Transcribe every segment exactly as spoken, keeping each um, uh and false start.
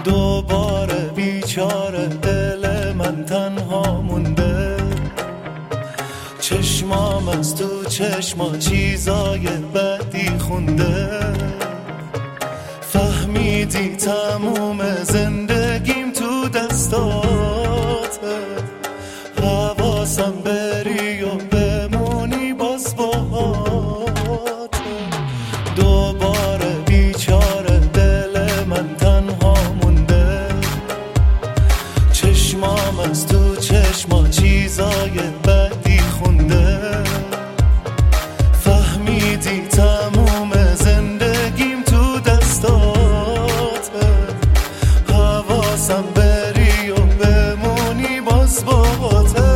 دوباره بیچاره دل من تنها مونده، چشمام از تو چشما چیزای بدی خونده. فهمیدی تموم زندگیم تو دستاته، حواسم بری و بمونی باز باهاته. دوباره بیچاره دل من تنها مونده، چشمام از تو چشما چیزای بدی خونده. فهمیدی تموم زندگیم تو دستاته، حواسم بری و بمونی باز باهاته.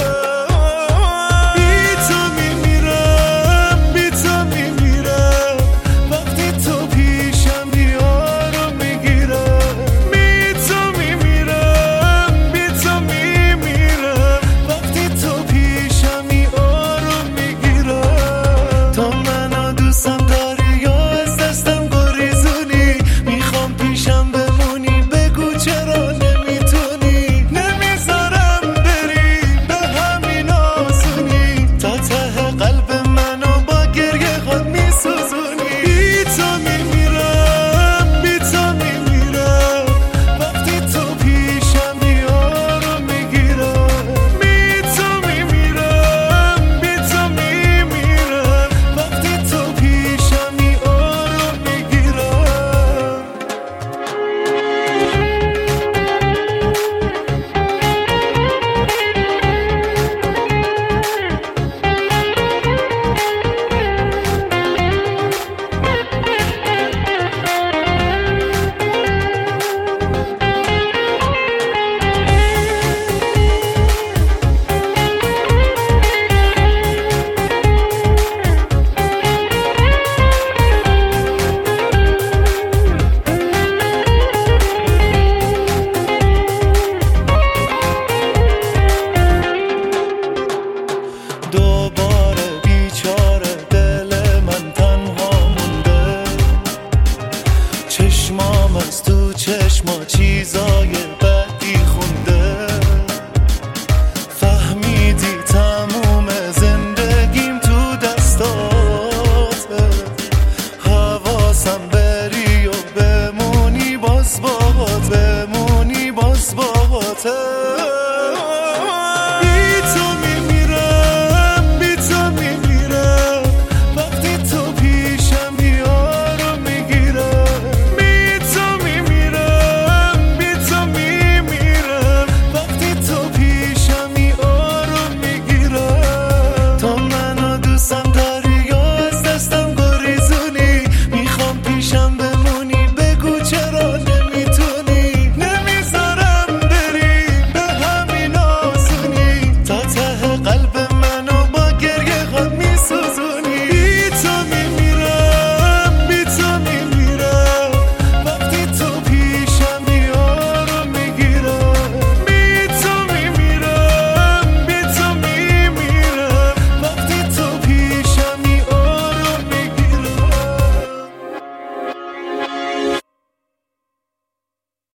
دوباره بیچاره دل من تنها مونده، چشمام از تو چشما چیزا